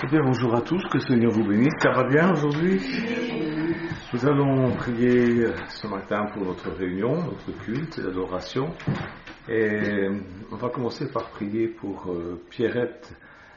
Bien, bonjour à tous, que le Seigneur vous bénisse. Ça va bien aujourd'hui? Nous allons prier ce matin pour notre réunion, notre culte, l'adoration. Et on va commencer par prier pour Pierrette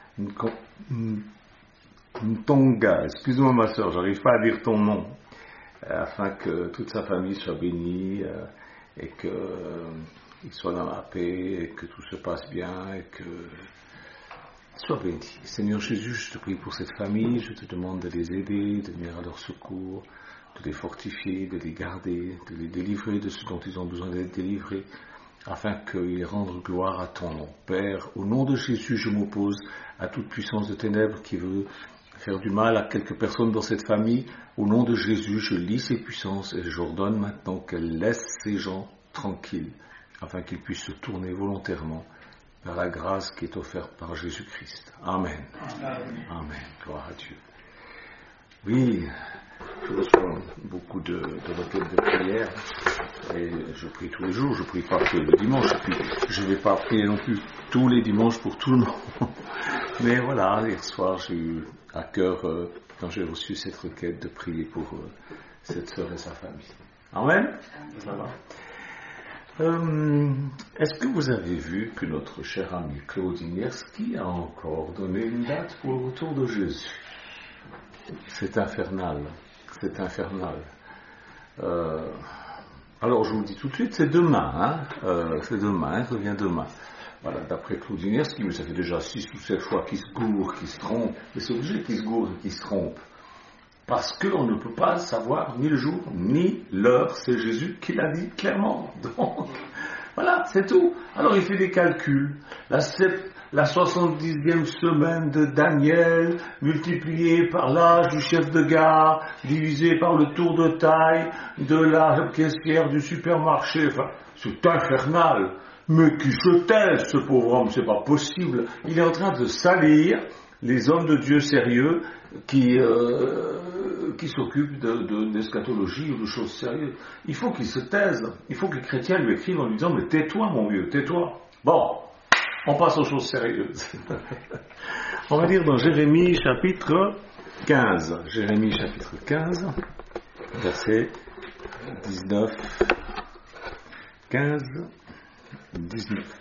Ntonga. Excuse-moi ma soeur, j'arrive pas à dire ton nom. Afin que toute sa famille soit bénie et qu'il soit dans la paix et que tout se passe bien et que sois béni. Seigneur Jésus, je te prie pour cette famille, je te demande de les aider, de venir à leur secours, de les fortifier, de les garder, de les délivrer de ce dont ils ont besoin d'être délivrés, afin qu'ils rendent gloire à ton nom. Père, au nom de Jésus, je m'oppose à toute puissance de ténèbres qui veut faire du mal à quelques personnes dans cette famille. Au nom de Jésus, je lis ces puissances et j'ordonne maintenant qu'elles laissent ces gens tranquilles, afin qu'ils puissent se tourner volontairement vers la grâce qui est offerte par Jésus-Christ. Amen. Amen. Amen. Gloire à Dieu. Oui, je reçois beaucoup de requêtes de prière et je prie tous les jours, je prie pas que le dimanche, et puis je vais pas prier non plus tous les dimanches pour tout le monde. Mais voilà, hier soir j'ai eu à cœur, quand j'ai reçu cette requête, de prier pour cette sœur et sa famille. Amen. Voilà. Est-ce que vous avez vu que notre cher ami Claude Ignerski a encore donné une date pour le retour de Jésus? C'est infernal, c'est infernal. Alors je vous le dis tout de suite, c'est demain, c'est demain, il revient demain. Voilà, d'après Claude Ignerski, mais ça fait déjà 6 ou 7 fois qu'il se gourre, qu'il se trompe, mais c'est obligé qu'il se gourre et qu'il se trompe. Parce qu'on ne peut pas savoir ni le jour, ni l'heure, c'est Jésus qui l'a dit clairement. Donc, voilà, c'est tout. Alors il fait des calculs. La 70e semaine de Daniel, multipliée par l'âge du chef de gare, divisé par le tour de taille de la caissière du supermarché. Enfin, c'est infernal. Mais qui se taise, ce pauvre homme, c'est pas possible. Il est en train de salir les hommes de Dieu sérieux qui s'occupent d'eschatologie ou de choses sérieuses. Il faut qu'ils se taisent. Il faut que les chrétiens lui écrivent en lui disant « Mais tais-toi, mon vieux, tais-toi ». Bon, on passe aux choses sérieuses. On va lire dans Jérémie chapitre 15. Jérémie chapitre 15, verset 19. 15, 19.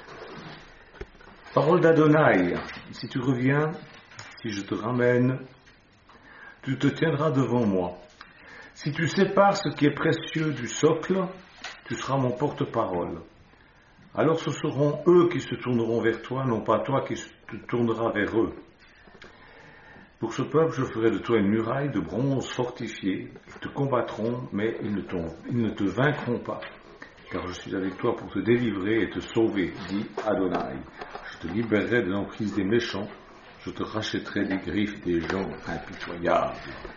Parole d'Adonai, si tu reviens, si je te ramène, tu te tiendras devant moi. Si tu sépares ce qui est précieux du socle, tu seras mon porte-parole. Alors ce seront eux qui se tourneront vers toi, non pas toi qui te tourneras vers eux. Pour ce peuple, je ferai de toi une muraille de bronze fortifiée. Ils te combattront, mais ils ne te vaincront pas. Car je suis avec toi pour te délivrer et te sauver, dit Adonai. Je te libérerai de l'emprise des méchants, je te rachèterai des griffes des gens impitoyables.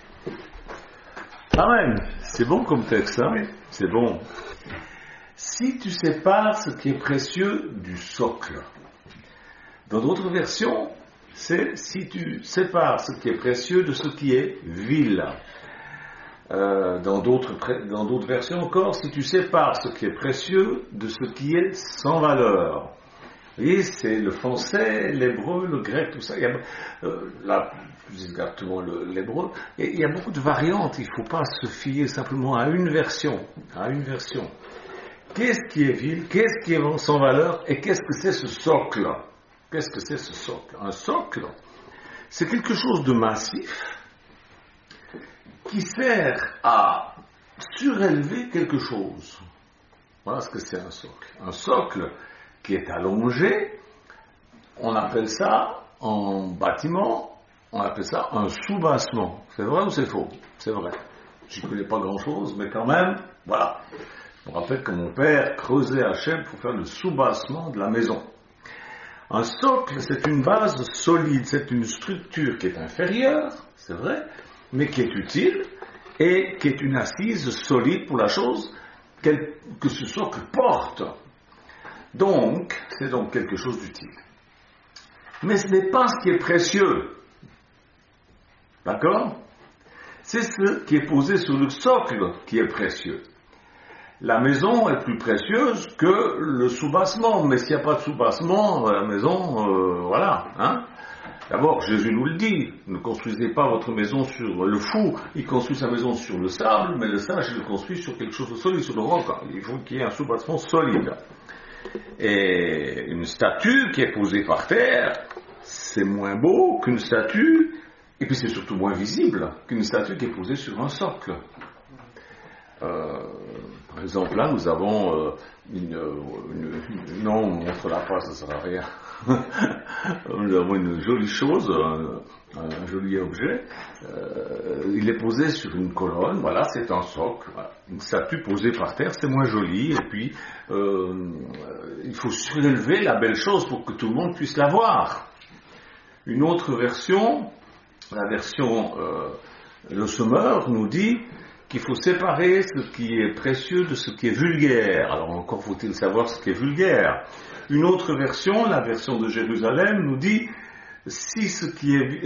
Amen. C'est bon comme texte, hein? Oui. C'est bon. Si tu sépares ce qui est précieux du socle. Dans d'autres versions, c'est si tu sépares ce qui est précieux de ce qui est vil. Dans d'autres versions encore, si tu sépares ce qui est précieux de ce qui est sans valeur. Vous voyez, c'est le français, l'hébreu, le grec, tout ça. Il y a, là, plus exactement l'hébreu. Et il y a beaucoup de variantes. Il ne faut pas se fier simplement à une version. Qu'est-ce qui est vil? Qu'est-ce qui est sans valeur? Et qu'est-ce que c'est ce socle? Qu'est-ce que c'est ce socle? Un socle, c'est quelque chose de massif qui sert à surélever quelque chose. Voilà ce que c'est un socle. Un socle qui est allongé, on appelle ça, en bâtiment, on appelle ça un soubassement. C'est vrai ou c'est faux? C'est vrai. Je ne connais pas grand-chose, mais quand même, voilà. Je me rappelle que mon père creusait à Hachem pour faire le soubassement de la maison. Un socle, c'est une base solide, c'est une structure qui est inférieure, c'est vrai, mais qui est utile et qui est une assise solide pour la chose que ce socle porte. Donc, c'est donc quelque chose d'utile. Mais ce n'est pas ce qui est précieux. D'accord? C'est ce qui est posé sur le socle qui est précieux. La maison est plus précieuse que le soubassement, mais s'il n'y a pas de soubassement, la maison, voilà. Hein? D'abord, Jésus nous le dit, ne construisez pas votre maison sur le fou, il construit sa maison sur le sable, mais le sage, il le construit sur quelque chose de solide, sur le roc. Il faut qu'il y ait un sous-bâtiment solide. Et une statue qui est posée par terre, c'est moins beau qu'une statue, et puis c'est surtout moins visible qu'une statue qui est posée sur un socle. Par exemple, là, nous avons non, on montre la face, ça ne sert à rien. Nous avons une jolie chose, un joli objet. Il est posé sur une colonne, voilà, c'est un socle. Voilà. Une statue posée par terre, c'est moins joli, et puis il faut surélever la belle chose pour que tout le monde puisse la voir. Une autre version, la version Le Sommeur, nous dit qu'il faut séparer ce qui est précieux de ce qui est vulgaire. Alors encore faut-il savoir ce qui est vulgaire. Une autre version, la version de Jérusalem, nous dit si de ce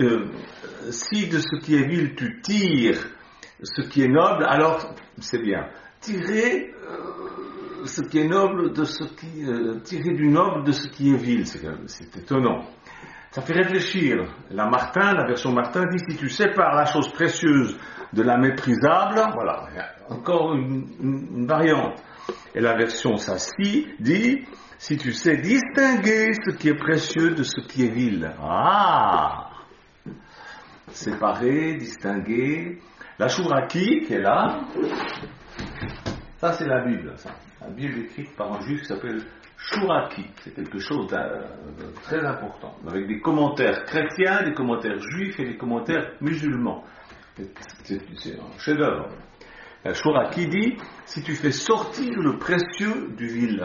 qui est vil tu tires ce qui est noble, alors c'est bien. Tirer ce qui est noble de ce qui tirer du noble de ce qui est vil, c'est étonnant. Ça fait réfléchir. La version Martin dit si tu sépares la chose précieuse de la méprisable, voilà, encore une variante. Et la version Sassi dit si tu sais distinguer ce qui est précieux de ce qui est vil. Ah, séparer, distinguer. La Chouraki qui est là, ça c'est la Bible, ça. La Bible écrite par un juif qui s'appelle Chouraki, c'est quelque chose de très important, avec des commentaires chrétiens, des commentaires juifs et des commentaires musulmans. C'est un chef-d'œuvre. Chouraki dit si tu fais sortir le précieux du vil.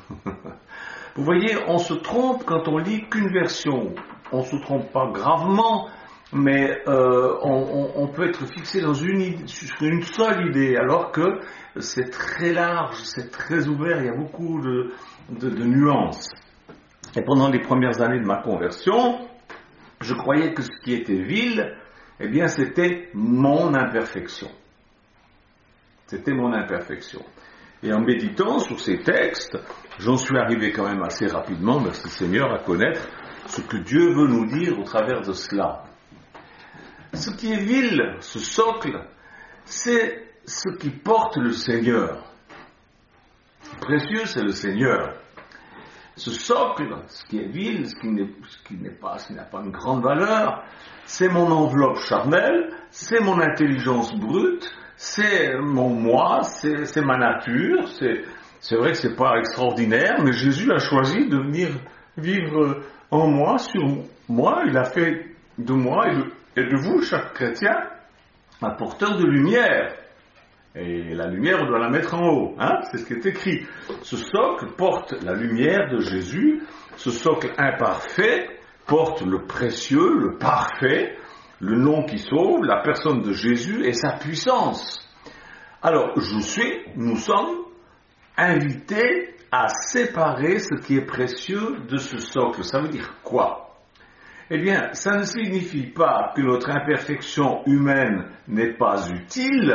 Vous voyez, on se trompe quand on lit qu'une version. On ne se trompe pas gravement, mais on peut être fixé sur une seule idée, alors que c'est très large, c'est très ouvert, il y a beaucoup de nuances. Et pendant les premières années de ma conversion, je croyais que ce qui était vil, eh bien c'était mon imperfection. C'était mon imperfection. Et en méditant sur ces textes, j'en suis arrivé quand même assez rapidement, merci Seigneur, à connaître ce que Dieu veut nous dire au travers de cela. Ce qui est vil, ce socle, c'est ce qui porte le Seigneur. Précieux, c'est le Seigneur. Ce socle, ce qui est vil, ce qui n'a pas une grande valeur, c'est mon enveloppe charnelle, c'est mon intelligence brute, c'est mon moi, c'est ma nature, c'est vrai que c'est pas extraordinaire, mais Jésus a choisi de venir vivre en moi, sur moi, il a fait de moi et de vous, chaque chrétien, un porteur de lumière. Et la lumière, on doit la mettre en haut, hein, c'est ce qui est écrit. Ce socle porte la lumière de Jésus, ce socle imparfait porte le précieux, le parfait, le nom qui sauve, la personne de Jésus et sa puissance. Alors, nous sommes invités à séparer ce qui est précieux de ce socle. Ça veut dire quoi? Eh bien, ça ne signifie pas que notre imperfection humaine n'est pas utile.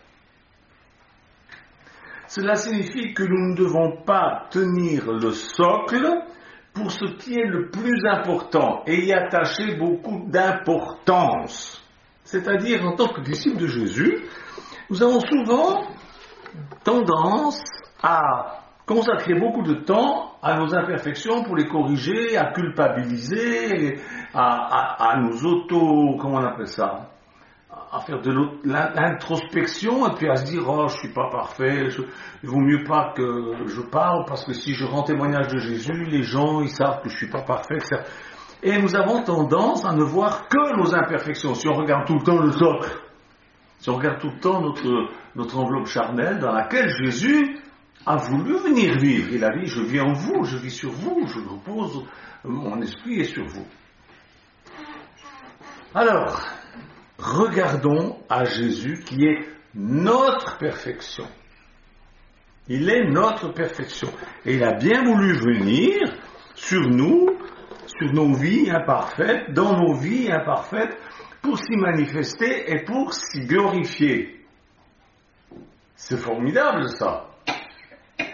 Cela signifie que nous ne devons pas tenir le socle pour ce qui est le plus important et y attacher beaucoup d'importance. C'est-à-dire, en tant que disciples de Jésus, nous avons souvent tendance à consacrer beaucoup de temps à nos imperfections pour les corriger, à culpabiliser, à nous comment on appelle ça, à faire de l'introspection et puis à se dire oh je suis pas parfait, il vaut mieux pas que je parle parce que si je rends témoignage de Jésus, les gens ils savent que je suis pas parfait, etc. Et nous avons tendance à ne voir que nos imperfections. Si on regarde tout le temps le socle, si on regarde tout le temps notre enveloppe charnelle dans laquelle Jésus a voulu venir vivre, il a dit je vis en vous, je vis sur vous, je repose mon esprit est sur vous. Alors regardons à Jésus qui est notre perfection. Il est notre perfection. Et il a bien voulu venir sur nous, sur nos vies imparfaites, dans nos vies imparfaites, pour s'y manifester et pour s'y glorifier. C'est formidable ça.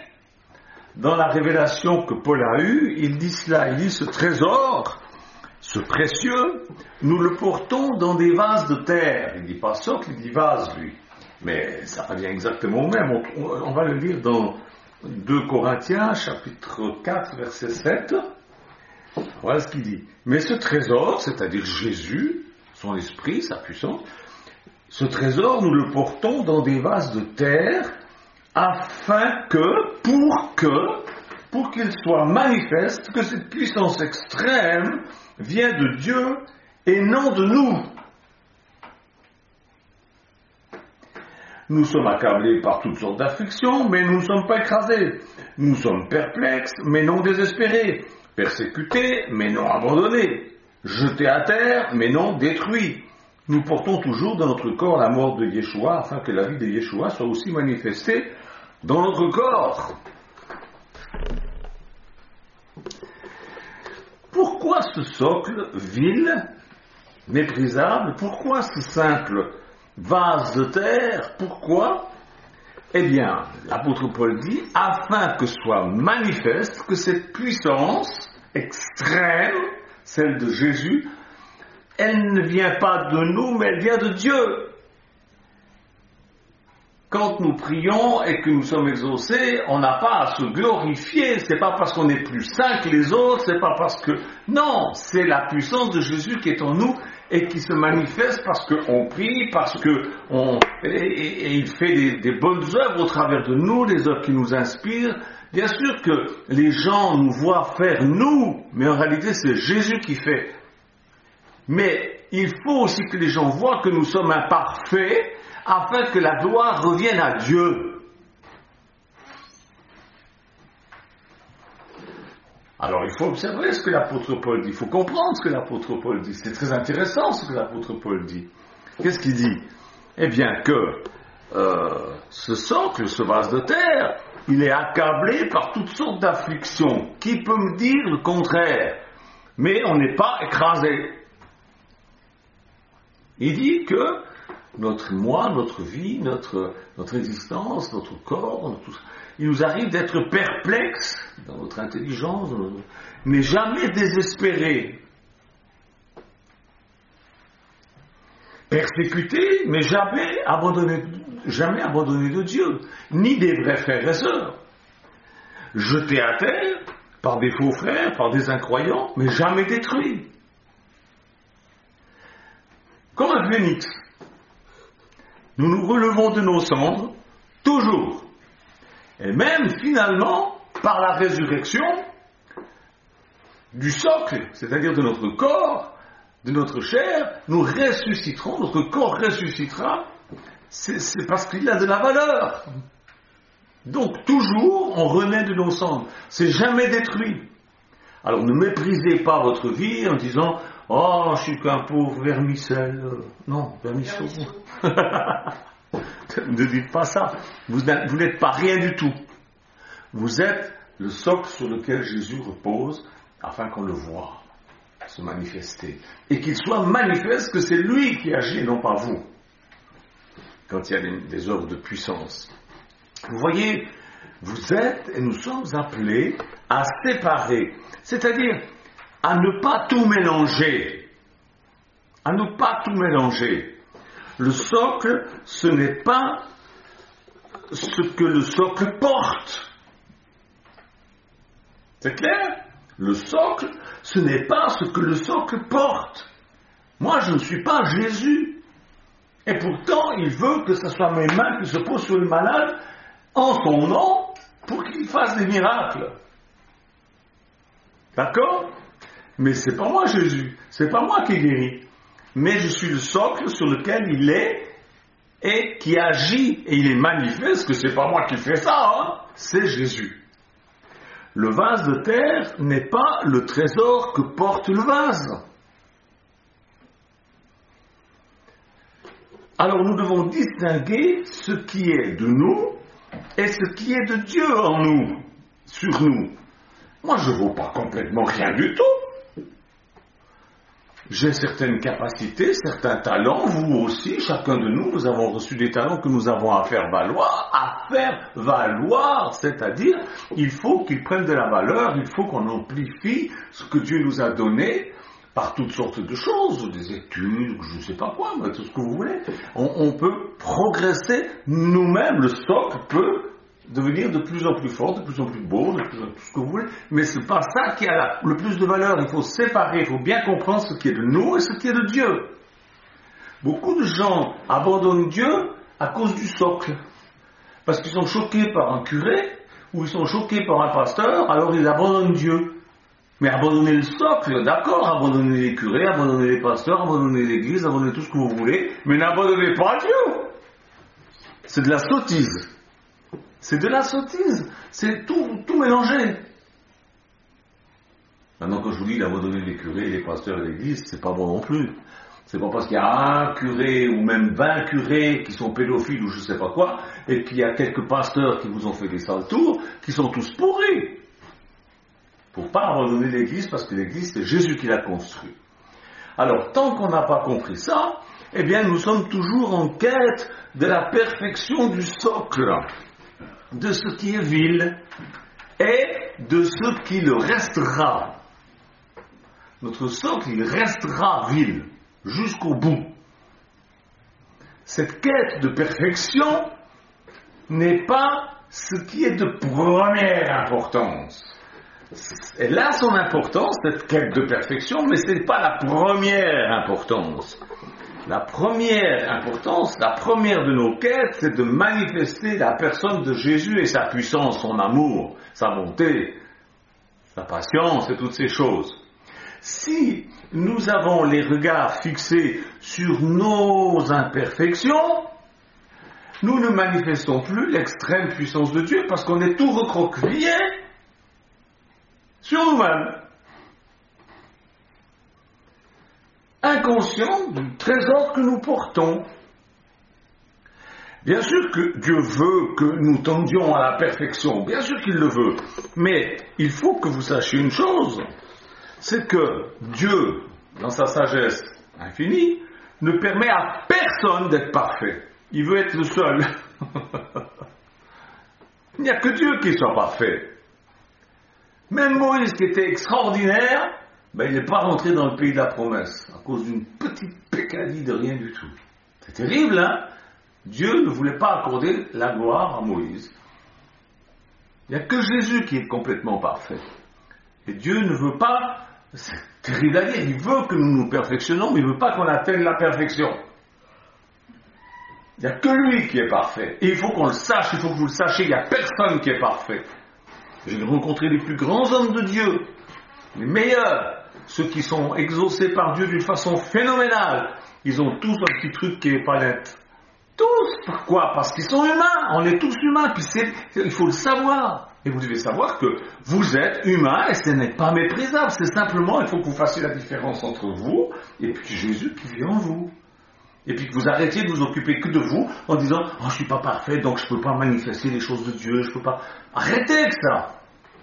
Dans la révélation que Paul a eue, il dit cela, il dit ce ce précieux, nous le portons dans des vases de terre. Il ne dit pas socle, il dit vase, lui. Mais ça revient exactement au même. On va le lire dans 2 Corinthiens, chapitre 4, verset 7. Voilà ce qu'il dit. Mais ce trésor, c'est-à-dire Jésus, son esprit, sa puissance, ce trésor, nous le portons dans des vases de terre, afin que, pour qu'il soit manifeste, que cette puissance extrême vient de Dieu et non de nous. Nous sommes accablés par toutes sortes d'afflictions, mais nous ne sommes pas écrasés. Nous sommes perplexes, mais non désespérés. Persécutés, mais non abandonnés. Jetés à terre, mais non détruits. Nous portons toujours dans notre corps la mort de Yeshua, afin que la vie de Yeshua soit aussi manifestée dans notre corps. Pourquoi ce socle vil, méprisable? Pourquoi ce simple vase de terre? Pourquoi? Eh bien, l'apôtre Paul dit, afin que soit manifeste que cette puissance extrême, celle de Jésus, elle ne vient pas de nous, mais elle vient de Dieu. Quand nous prions et que nous sommes exaucés, on n'a pas à se glorifier. C'est pas parce qu'on est plus saint que les autres, c'est pas parce que... Non, c'est la puissance de Jésus qui est en nous et qui se manifeste parce qu'on prie, parce que et il fait des bonnes œuvres au travers de nous, des œuvres qui nous inspirent. Bien sûr que les gens nous voient faire nous, mais en réalité c'est Jésus qui fait. Mais il faut aussi que les gens voient que nous sommes imparfaits, afin que la gloire revienne à Dieu. Alors il faut observer ce que l'apôtre Paul dit, il faut comprendre ce que l'apôtre Paul dit. C'est très intéressant ce que l'apôtre Paul dit. Qu'est-ce qu'il dit? Eh bien que ce socle, ce vase de terre, il est accablé par toutes sortes d'afflictions. Qui peut me dire le contraire? Mais on n'est pas écrasé. Il dit que notre moi, notre vie, notre existence, notre corps, il nous arrive d'être perplexes dans notre intelligence, mais jamais désespérés. Persécutés, mais jamais abandonnés de Dieu, ni des vrais frères et sœurs. Jetés à terre par des faux frères, par des incroyants, mais jamais détruits. Comme un phénix. Nous nous relevons de nos cendres, toujours. Et même, finalement, par la résurrection du socle, c'est-à-dire de notre corps, de notre chair, nous ressusciterons, notre corps ressuscitera, c'est parce qu'il a de la valeur. Donc, toujours, on renaît de nos cendres. C'est jamais détruit. Alors, ne méprisez pas votre vie en disant « Oh, je suis qu'un pauvre vermicelle. » Non, vermisseau. Ne dites pas ça. Vous n'êtes pas rien du tout. Vous êtes le socle sur lequel Jésus repose afin qu'on le voie se manifester. Et qu'il soit manifeste que c'est lui qui agit, non pas vous. Quand il y a des œuvres de puissance. Vous voyez, vous êtes et nous sommes appelés à séparer. C'est-à-dire à ne pas tout mélanger. À ne pas tout mélanger. Le socle, ce n'est pas ce que le socle porte. C'est clair? Le socle, ce n'est pas ce que le socle porte. Moi, je ne suis pas Jésus. Et pourtant, il veut que ce soit mes mains qui se posent sur le malade en son nom pour qu'il fasse des miracles. D'accord? Mais c'est pas moi Jésus. C'est pas moi qui guéris. Mais je suis le socle sur lequel il est et qui agit. Et il est manifeste que c'est pas moi qui fais ça, hein? C'est Jésus. Le vase de terre n'est pas le trésor que porte le vase. Alors nous devons distinguer ce qui est de nous et ce qui est de Dieu en nous, sur nous. Moi je ne vaux pas complètement rien du tout. J'ai certaines capacités, certains talents, vous aussi, chacun de nous, nous avons reçu des talents que nous avons à faire valoir, c'est-à-dire, il faut qu'ils prennent de la valeur, il faut qu'on amplifie ce que Dieu nous a donné par toutes sortes de choses, des études, je ne sais pas quoi, tout ce que vous voulez. On peut progresser nous-mêmes, le socle peut devenir de plus en plus fort, de plus en plus beau, de plus en plus ce que vous voulez, mais c'est pas ça qui a le plus de valeur. Il faut séparer, il faut bien comprendre ce qui est de nous et ce qui est de Dieu. Beaucoup de gens abandonnent Dieu à cause du socle, parce qu'ils sont choqués par un curé, ou ils sont choqués par un pasteur, alors ils abandonnent Dieu. Mais abandonner le socle, d'accord, abandonner les curés, abandonner les pasteurs, abandonner l'église, abandonner tout ce que vous voulez, mais n'abandonnez pas Dieu. C'est de la sottise. C'est de la sottise. C'est tout mélangé. Maintenant, quand je vous dis d'abandonner les curés, les pasteurs et l'église, c'est pas bon non plus. C'est pas parce qu'il y a un curé ou même 20 curés qui sont pédophiles ou je sais pas quoi, et puis il y a quelques pasteurs qui vous ont fait des sales tours, qui sont tous pourris. Pour pas abandonner l'église, parce que l'église, c'est Jésus qui l'a construit. Alors, tant qu'on n'a pas compris ça, eh bien, nous sommes toujours en quête de la perfection du socle, de ce qui est vil, et de ce qui le restera. Notre socle, il restera vil, jusqu'au bout. Cette quête de perfection n'est pas ce qui est de première importance. Elle a son importance, cette quête de perfection, mais ce n'est pas la première importance. La première importance, la première de nos quêtes, c'est de manifester la personne de Jésus et sa puissance, son amour, sa bonté, sa patience et toutes ces choses. Si nous avons les regards fixés sur nos imperfections, nous ne manifestons plus l'extrême puissance de Dieu parce qu'on est tout recroquevillé sur nous-mêmes. Inconscient du trésor que nous portons. Bien sûr que Dieu veut que nous tendions à la perfection, bien sûr qu'il le veut, mais il faut que vous sachiez une chose, c'est que Dieu, dans sa sagesse infinie, ne permet à personne d'être parfait. Il veut être le seul. Il n'y a que Dieu qui soit parfait. Même Moïse, qui était extraordinaire, il n'est pas rentré dans le pays de la promesse, à cause d'une petite pécadille de rien du tout. C'est terrible, hein? Dieu ne voulait pas accorder la gloire à Moïse. Il n'y a que Jésus qui est complètement parfait. Et Dieu ne veut pas, c'est terrible à dire, il veut que nous nous perfectionnons, mais il ne veut pas qu'on atteigne la perfection. Il n'y a que lui qui est parfait. Et il faut qu'on le sache, il faut que vous le sachiez, il n'y a personne qui est parfait. J'ai rencontré les plus grands hommes de Dieu, les meilleurs, ceux qui sont exaucés par Dieu d'une façon phénoménale. Ils ont tous un petit truc qui n'est pas net. Tous. Pourquoi? Parce qu'ils sont humains. On est tous humains. Puis il faut le savoir. Et vous devez savoir que vous êtes humain et ce n'est pas méprisable. C'est simplement, il faut que vous fassiez la différence entre vous et puis Jésus qui vit en vous. Et puis que vous arrêtiez de vous occuper que de vous en disant « Oh, je suis pas parfait, donc je peux pas manifester les choses de Dieu, je peux pas... » Arrêtez avec ça.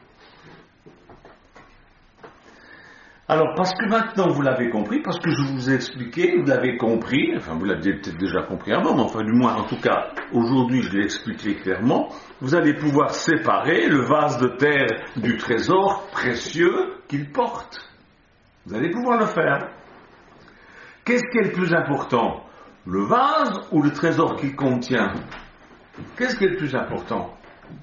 Alors, parce que maintenant vous l'avez compris, parce que je vous ai expliqué, vous l'avez compris, enfin vous l'aviez peut-être déjà compris avant, mais enfin du moins, en tout cas, aujourd'hui je l'ai expliqué clairement, vous allez pouvoir séparer le vase de terre du trésor précieux qu'il porte. Vous allez pouvoir le faire. Qu'est-ce qui est le plus important? Le vase ou le trésor qu'il contient? Qu'est-ce qui est le plus important?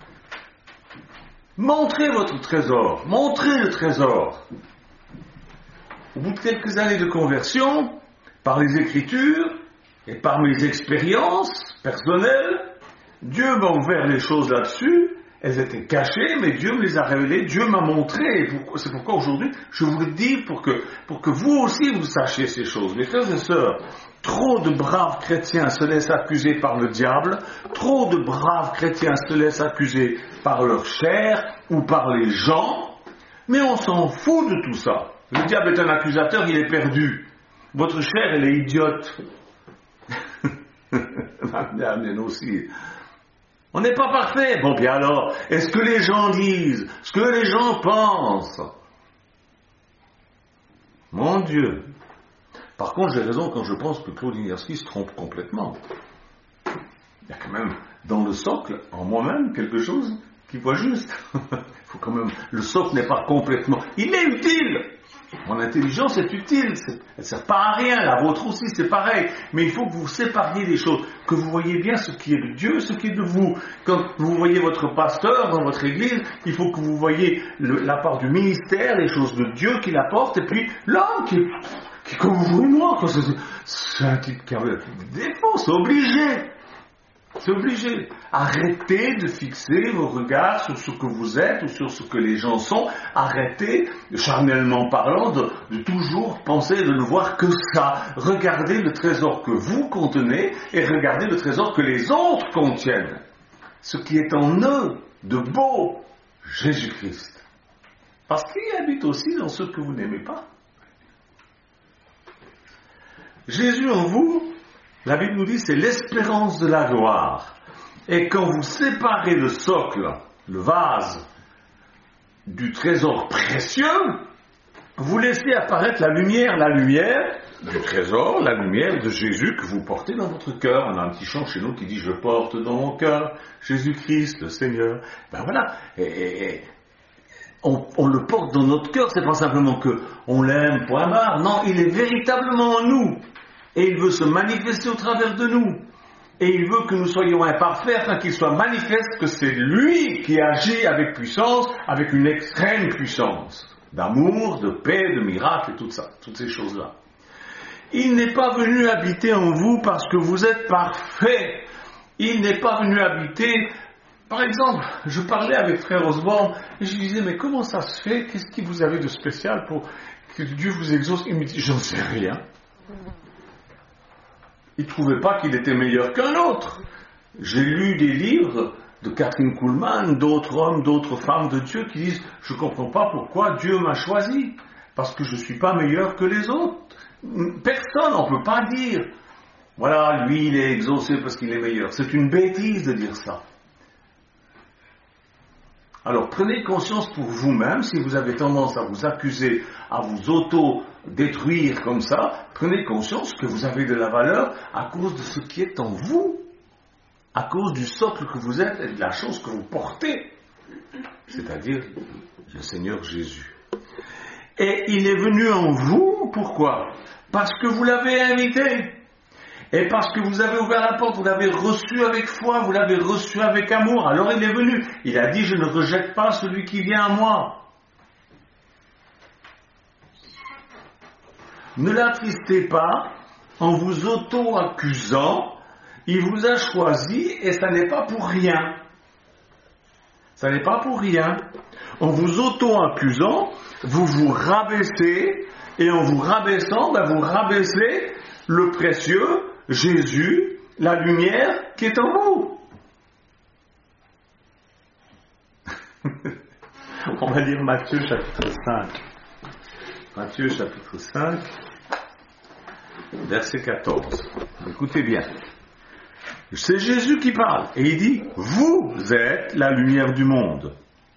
Montrez votre trésor, montrez le trésor. Au bout de quelques années de conversion, par les Écritures et par mes expériences personnelles, Dieu m'a ouvert les choses là-dessus. Elles étaient cachées, mais Dieu me les a révélées, Dieu m'a montré. C'est pourquoi aujourd'hui, je vous le dis pour que vous aussi vous sachiez ces choses. Mes frères et sœurs, trop de braves chrétiens se laissent accuser par le diable, trop de braves chrétiens se laissent accuser par leur chair ou par les gens, mais on s'en fout de tout ça. Le diable est un accusateur, il est perdu. Votre chair, elle est idiote. La mienne aussi. On n'est pas parfait. Bon, bien alors, est-ce que les gens disent, ce que les gens pensent? Mon Dieu. Par contre, j'ai raison quand je pense que Claude Inierski se trompe complètement. Il y a quand même, dans le socle, en moi-même, quelque chose qui voit juste. Il faut quand même, le socle n'est pas complètement, il est utile. Mon intelligence est utile, elle ne sert pas à rien, la vôtre aussi c'est pareil, mais il faut que vous sépariez les choses, que vous voyez bien ce qui est de Dieu, ce qui est de vous. Quand vous voyez votre pasteur dans votre église, il faut que vous voyez la part du ministère, les choses de Dieu qu'il apporte, et puis l'homme qui est comme vous et moi, c'est un type qui a des défauts, c'est obligé. C'est obligé. Arrêtez de fixer vos regards sur ce que vous êtes ou sur ce que les gens sont. Arrêtez, charnellement parlant, de toujours penser de ne voir que ça. Regardez le trésor que vous contenez et regardez le trésor que les autres contiennent. Ce qui est en eux de beau, Jésus-Christ. Parce qu'il habite aussi dans ceux que vous n'aimez pas. Jésus en vous, la Bible nous dit, c'est l'espérance de la gloire. Et quand vous séparez le socle, le vase, du trésor précieux, vous laissez apparaître la lumière du trésor, la lumière de Jésus que vous portez dans votre cœur. On a un petit chant chez nous qui dit « Je porte dans mon cœur Jésus-Christ, le Seigneur ». Ben voilà, on le porte dans notre cœur, c'est pas simplement qu'on l'aime, point barre. Non, il est véritablement en nous. Et il veut se manifester au travers de nous. Et il veut que nous soyons imparfaits afin qu'il soit manifeste que c'est lui qui agit avec puissance, avec une extrême puissance. D'amour, de paix, de miracle et tout ça, toutes ces choses-là. Il n'est pas venu habiter en vous parce que vous êtes parfaits. Il n'est pas venu habiter... Par exemple, je parlais avec frère Osborne et je lui disais, mais comment ça se fait? Qu'est-ce que vous avez de spécial pour que Dieu vous exauce? Il me dit, j'en sais rien. Il ne trouvait pas qu'il était meilleur qu'un autre. J'ai lu des livres de Catherine Kuhlman, d'autres hommes, d'autres femmes de Dieu qui disent « Je ne comprends pas pourquoi Dieu m'a choisi, parce que je ne suis pas meilleur que les autres. » Personne, on ne peut pas dire « Voilà, lui il est exaucé parce qu'il est meilleur. » C'est une bêtise de dire ça. Alors prenez conscience pour vous-même, si vous avez tendance à vous accuser, à vous auto-détruire comme ça, prenez conscience que vous avez de la valeur à cause de ce qui est en vous, à cause du socle que vous êtes et de la chose que vous portez, c'est-à-dire le Seigneur Jésus. Et il est venu en vous, pourquoi? Parce que vous l'avez invité. Et parce que vous avez ouvert la porte, vous l'avez reçu avec foi, vous l'avez reçu avec amour, alors il est venu. Il a dit, je ne rejette pas celui qui vient à moi. Ne l'attristez pas en vous auto-accusant, il vous a choisi et ça n'est pas pour rien. Ça n'est pas pour rien. En vous auto-accusant, vous vous rabaissez, et en vous rabaissant, vous rabaissez le précieux, Jésus, la lumière qui est en vous. On va lire Matthieu chapitre 5. Matthieu chapitre 5, verset 14. Écoutez bien. C'est Jésus qui parle et il dit, vous êtes la lumière du monde.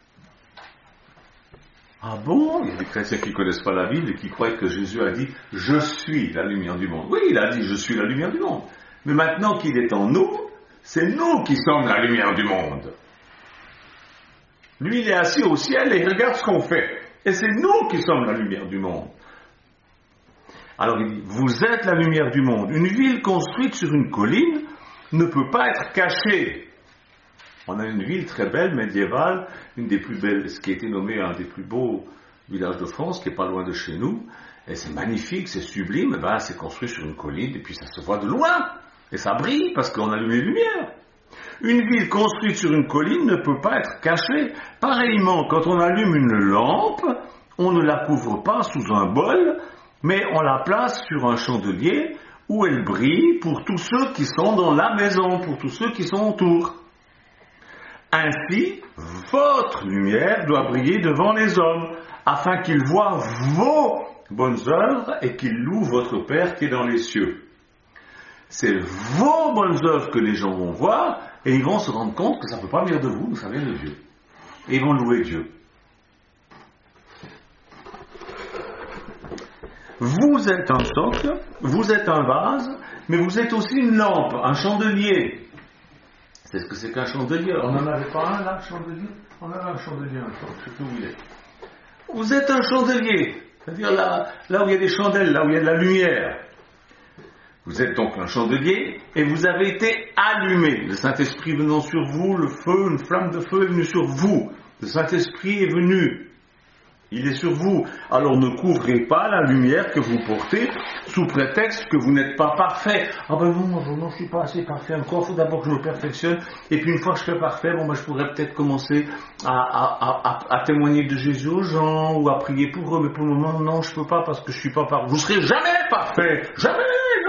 Ah bon? Il y a des chrétiens qui ne connaissent pas la Bible et qui croient que Jésus a dit « Je suis la lumière du monde ». Oui, il a dit « Je suis la lumière du monde ». Mais maintenant qu'il est en nous, c'est nous qui sommes la lumière du monde. Lui, il est assis au ciel et il regarde ce qu'on fait. Et c'est nous qui sommes la lumière du monde. Alors il dit « Vous êtes la lumière du monde ». Une ville construite sur une colline ne peut pas être cachée. On a une ville très belle, médiévale, une des plus belles, ce qui a été nommé un des plus beaux villages de France, qui n'est pas loin de chez nous. Et c'est magnifique, c'est sublime, c'est construit sur une colline, et puis ça se voit de loin. Et ça brille, parce qu'on allume les lumières. Une ville construite sur une colline ne peut pas être cachée. Pareillement, quand on allume une lampe, on ne la couvre pas sous un bol, mais on la place sur un chandelier, où elle brille pour tous ceux qui sont dans la maison, pour tous ceux qui sont autour. Ainsi, votre lumière doit briller devant les hommes, afin qu'ils voient vos bonnes œuvres et qu'ils louent votre Père qui est dans les cieux. C'est vos bonnes œuvres que les gens vont voir, et ils vont se rendre compte que ça ne peut pas venir de vous, mais ça vient de Dieu. Et ils vont louer Dieu. Vous êtes un socle, vous êtes un vase, mais vous êtes aussi une lampe, un chandelier. C'est ce que c'est qu'un chandelier. On n'en avait pas un là, chandelier? On avait un chandelier un jour, je sais plus où il est. Vous êtes un chandelier. C'est-à-dire là où il y a des chandelles, là où il y a de la lumière. Vous êtes donc un chandelier et vous avez été allumé. Le Saint-Esprit venant sur vous, le feu, une flamme de feu est venue sur vous. Le Saint-Esprit est venu. Il est sur vous. Alors ne couvrez pas la lumière que vous portez sous prétexte que vous n'êtes pas parfait. Ah ben non, je ne suis pas assez parfait encore, il faut d'abord que je me perfectionne. Et puis une fois que je serai parfait, je pourrais peut-être commencer à témoigner de Jésus aux gens ou à prier pour eux. Mais pour le moment, non, je ne peux pas parce que je ne suis pas parfait. Vous ne serez jamais parfait. Jamais.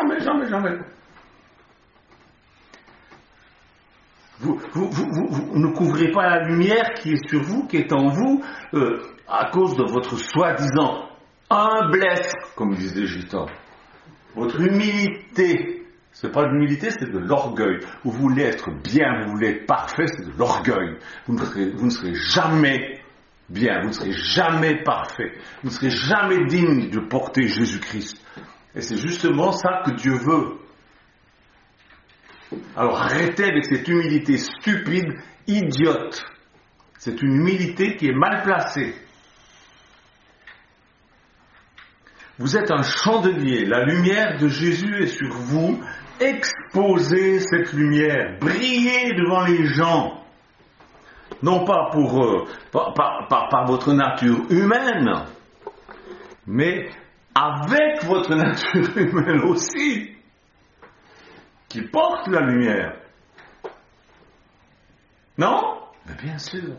Vous ne couvrez pas la lumière qui est sur vous, qui est en vous, à cause de votre soi-disant humblesse, comme disent les gitans. Votre humilité, c'est pas de l'humilité, c'est de l'orgueil. Vous voulez être bien, vous voulez être parfait, c'est de l'orgueil. Vous ne serez jamais bien, vous ne serez jamais parfait, vous ne serez jamais digne de porter Jésus-Christ. Et c'est justement ça que Dieu veut. Alors arrêtez avec cette humilité stupide, idiote. C'est une humilité qui est mal placée. Vous êtes un chandelier, la lumière de Jésus est sur vous. Exposez cette lumière, brillez devant les gens. Non pas par votre nature humaine, mais avec votre nature humaine aussi, qui porte la lumière. Non? Mais bien sûr.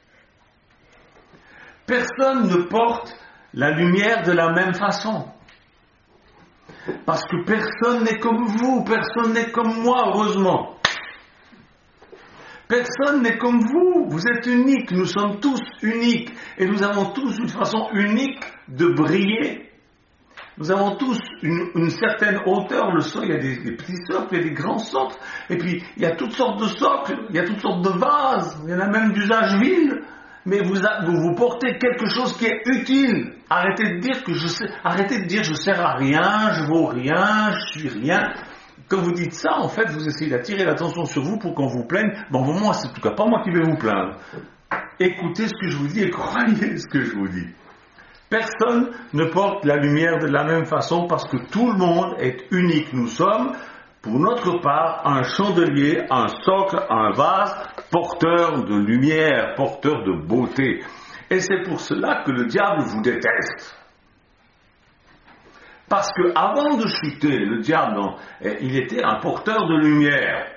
Personne ne porte la lumière de la même façon. Parce que personne n'est comme vous, personne n'est comme moi, heureusement. Personne n'est comme vous, vous êtes uniques, nous sommes tous uniques, et nous avons tous une façon unique de briller. Nous avons tous une certaine hauteur, le sol, il y a des petits socles, il y a des grands socles, et puis il y a toutes sortes de socles, il y a toutes sortes de vases, il y en a même d'usage vil, mais vous portez quelque chose qui est utile. Arrêtez de dire je sers à rien, je vaux rien, je suis rien. Quand vous dites ça, en fait, vous essayez d'attirer l'attention sur vous pour qu'on vous plaigne. Bon, moi, c'est en tout cas pas moi qui vais vous plaindre. Écoutez ce que je vous dis et croyez ce que je vous dis. Personne ne porte la lumière de la même façon parce que tout le monde est unique. Nous sommes, pour notre part, un chandelier, un socle, un vase, porteur de lumière, porteur de beauté. Et c'est pour cela que le diable vous déteste. Parce que avant de chuter, le diable, il était un porteur de lumière.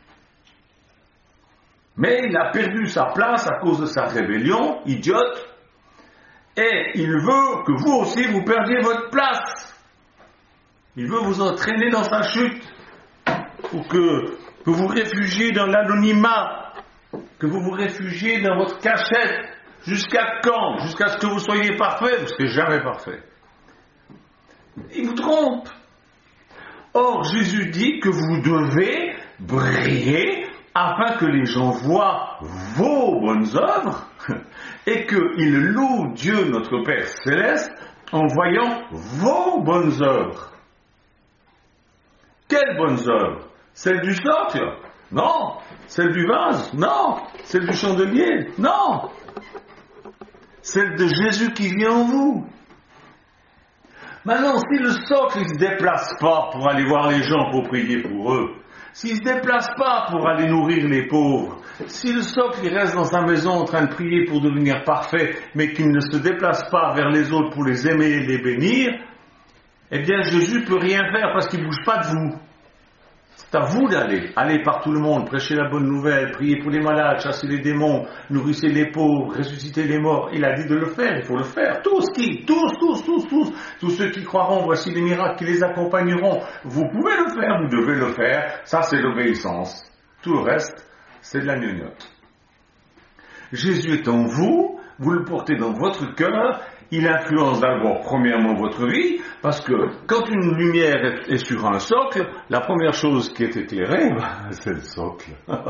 Mais il a perdu sa place à cause de sa rébellion, idiote, et il veut que vous aussi vous perdiez votre place. Il veut vous entraîner dans sa chute, pour que vous vous réfugiez dans l'anonymat, que vous vous réfugiez dans votre cachette. Jusqu'à quand? Jusqu'à ce que vous soyez parfait? Vous ne serez jamais parfait. Il vous trompe. Or, Jésus dit que vous devez briller afin que les gens voient vos bonnes œuvres et qu'ils louent Dieu, notre Père Céleste, en voyant vos bonnes œuvres. Quelles bonnes œuvres? Celles du socle? Non. Celles du vase? Non. Celles du chandelier? Non. Celles de Jésus qui vit en vous. Maintenant, si le socle ne se déplace pas pour aller voir les gens pour prier pour eux, s'il ne se déplace pas pour aller nourrir les pauvres, si le socle il reste dans sa maison en train de prier pour devenir parfait, mais qu'il ne se déplace pas vers les autres pour les aimer et les bénir, eh bien Jésus ne peut rien faire parce qu'il ne bouge pas de vous. C'est à vous d'aller. Allez par tout le monde, prêcher la bonne nouvelle, prier pour les malades, chasser les démons, nourrir les pauvres, ressusciter les morts. Il a dit de le faire, il faut le faire. Tous ceux qui croiront, voici les miracles qui les accompagneront. Vous pouvez le faire, vous devez le faire. Ça, c'est l'obéissance. Tout le reste, c'est de la gnognotte. Jésus est en vous, vous le portez dans votre cœur. Il influence d'abord, premièrement, votre vie, parce que quand une lumière est sur un socle, la première chose qui est éclairée, c'est le socle.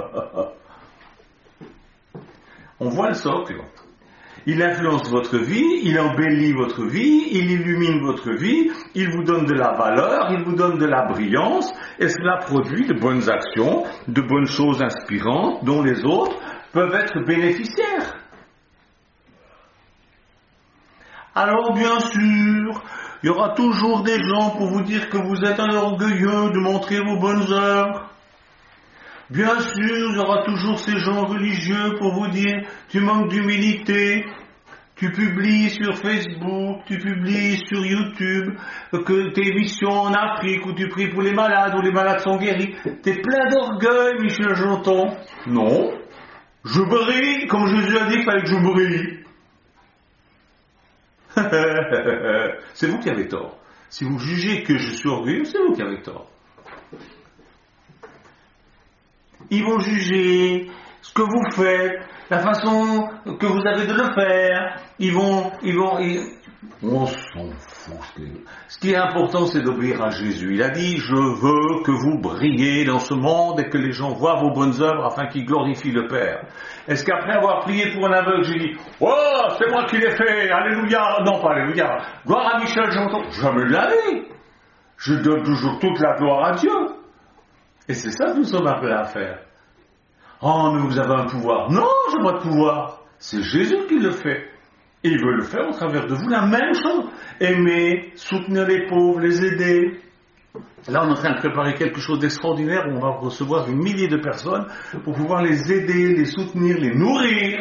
On voit le socle. Il influence votre vie, il embellit votre vie, il illumine votre vie, il vous donne de la valeur, il vous donne de la brillance, et cela produit de bonnes actions, de bonnes choses inspirantes, dont les autres peuvent être bénéficiaires. Alors bien sûr, il y aura toujours des gens pour vous dire que vous êtes orgueilleux de montrer vos bonnes œuvres. Bien sûr, il y aura toujours ces gens religieux pour vous dire tu manques d'humilité. Tu publies sur Facebook, tu publies sur YouTube que tes missions en Afrique où tu pries pour les malades, où les malades sont guéris. T'es plein d'orgueil, Michel Janton. Non, je brille, comme Jésus a dit qu'il fallait que je brille. C'est vous qui avez tort. Si vous jugez que je suis orgueilleux, c'est vous qui avez tort. Ils vont juger ce que vous faites, la façon que vous avez de le faire. On s'en fout. Ce qui est important, c'est d'obéir à Jésus. Il a dit, je veux que vous brillez dans ce monde et que les gens voient vos bonnes œuvres afin qu'ils glorifient le Père. Est-ce qu'après avoir prié pour un aveugle, j'ai dit, oh, c'est moi qui l'ai fait, alléluia, non pas alléluia, gloire à Michel Janton. Jamais de la vie. Je donne toujours toute la gloire à Dieu. Et c'est ça que nous sommes appelés à faire. Oh, mais vous avez un pouvoir. Non, je n'ai pas de pouvoir. C'est Jésus qui le fait. Et il veut le faire au travers de vous. La même chose. Aimer, soutenir les pauvres, les aider. Là, on est en train de préparer quelque chose d'extraordinaire où on va recevoir des milliers de personnes pour pouvoir les aider, les soutenir, les nourrir.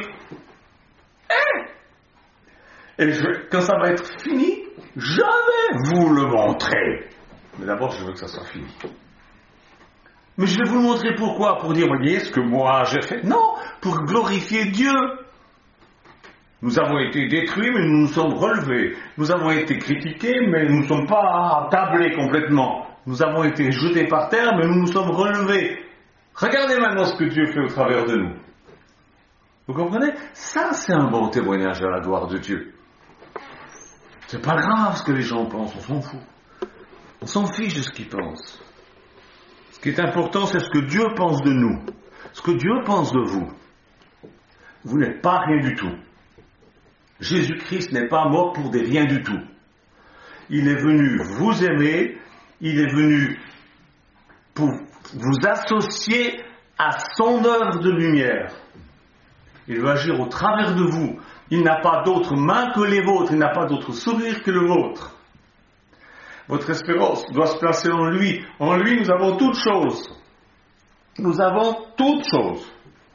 Et quand ça va être fini, je vais vous le montrer. Mais d'abord, je veux que ça soit fini. Mais je vais vous le montrer pourquoi? Pour dire, voyez ce que moi j'ai fait? Non, pour glorifier Dieu. Nous avons été détruits, mais nous nous sommes relevés. Nous avons été critiqués, mais nous ne sommes pas tablés complètement. Nous avons été jetés par terre, mais nous nous sommes relevés. Regardez maintenant ce que Dieu fait au travers de nous. Vous comprenez? Ça, c'est un bon témoignage à la gloire de Dieu. C'est pas grave ce que les gens pensent, on s'en fout. On s'en fiche de ce qu'ils pensent. Ce qui est important, c'est ce que Dieu pense de nous. Ce que Dieu pense de vous. Vous n'êtes pas rien du tout. Jésus-Christ n'est pas mort pour des rien du tout. Il est venu vous aimer, il est venu pour vous associer à son œuvre de lumière. Il veut agir au travers de vous. Il n'a pas d'autre main que les vôtres, il n'a pas d'autre sourire que le vôtre. Votre espérance doit se placer en lui. En lui, nous avons toutes choses. Nous avons toutes choses.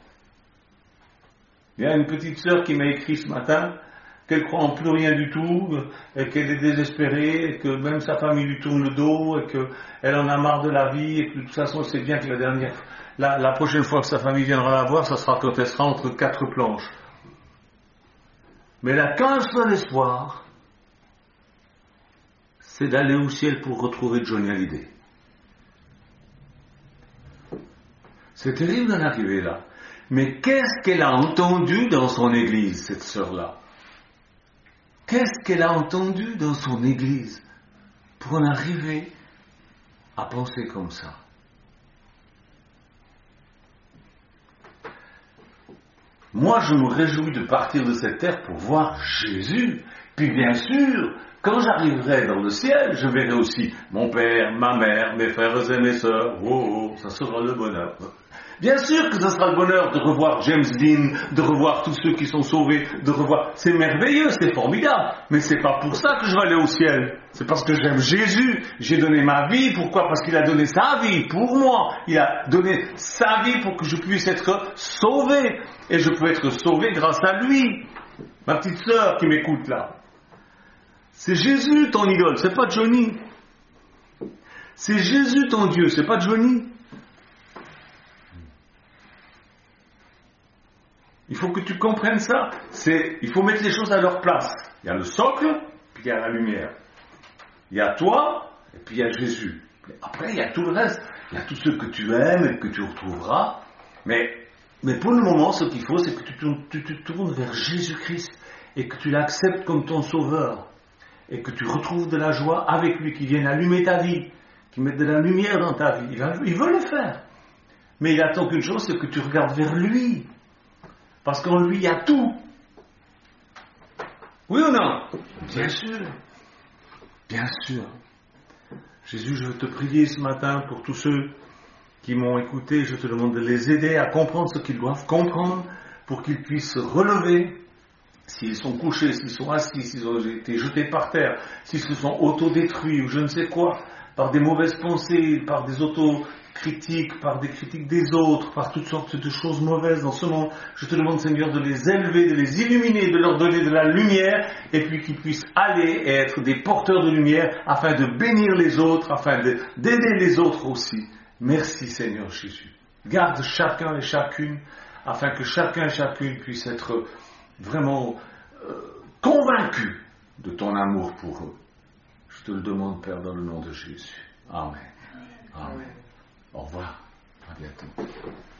Il y a une petite sœur qui m'a écrit ce matin qu'elle croit en plus rien du tout, et qu'elle est désespérée, et que même sa famille lui tourne le dos, et qu'elle en a marre de la vie, et que de toute façon, c'est bien que la prochaine fois que sa famille viendra la voir, ça sera quand elle sera entre 4 planches. Mais elle n'a qu'un seul espoir, c'est d'aller au ciel pour retrouver Johnny Hallyday. C'est terrible d'en arriver là. Mais qu'est-ce qu'elle a entendu dans son église, cette sœur-là? Qu'est-ce qu'elle a entendu dans son église pour en arriver à penser comme ça? Moi, je me réjouis de partir de cette terre pour voir Jésus. Puis bien sûr, quand j'arriverai dans le ciel, je verrai aussi mon père, ma mère, mes frères et mes sœurs. Oh, ça sera le bonheur. Bien sûr que ça sera le bonheur de revoir James Dean, de revoir tous ceux qui sont sauvés, de revoir... C'est merveilleux, c'est formidable. Mais c'est pas pour ça que je vais aller au ciel. C'est parce que j'aime Jésus. J'ai donné ma vie. Pourquoi? Parce qu'il a donné sa vie pour moi. Il a donné sa vie pour que je puisse être sauvé. Et je peux être sauvé grâce à lui. Ma petite sœur qui m'écoute là. C'est Jésus ton idole, c'est pas Johnny. C'est Jésus ton Dieu, c'est pas Johnny. Il faut que tu comprennes ça. Il faut mettre les choses à leur place. Il y a le socle, puis il y a la lumière. Il y a toi, et puis il y a Jésus. Après, il y a tout le reste. Il y a tous ceux que tu aimes et que tu retrouveras. Mais pour le moment, ce qu'il faut, c'est que tu te tournes vers Jésus-Christ et que tu l'acceptes comme ton sauveur. Et que tu retrouves de la joie avec lui, qui vienne allumer ta vie, qui mette de la lumière dans ta vie. Il veut le faire. Mais il attend qu'une chose, c'est que tu regardes vers lui. Parce qu'en lui, il y a tout. Oui ou non? Bien sûr. Bien sûr. Jésus, je veux te prier ce matin pour tous ceux qui m'ont écouté. Je te demande de les aider à comprendre ce qu'ils doivent comprendre pour qu'ils puissent se relever s'ils sont couchés, s'ils sont assis, s'ils ont été jetés par terre, s'ils se sont autodétruits ou je ne sais quoi, par des mauvaises pensées, par des autocritiques, par des critiques des autres, par toutes sortes de choses mauvaises dans ce monde, je te demande, Seigneur, de les élever, de les illuminer, de leur donner de la lumière, et puis qu'ils puissent aller et être des porteurs de lumière, afin de bénir les autres, afin d'aider les autres aussi. Merci, Seigneur Jésus. Garde chacun et chacune, afin que chacun et chacune puisse être vraiment convaincu de ton amour pour eux. Je te le demande, Père, dans le nom de Jésus. Amen. Amen. Au revoir. À bientôt.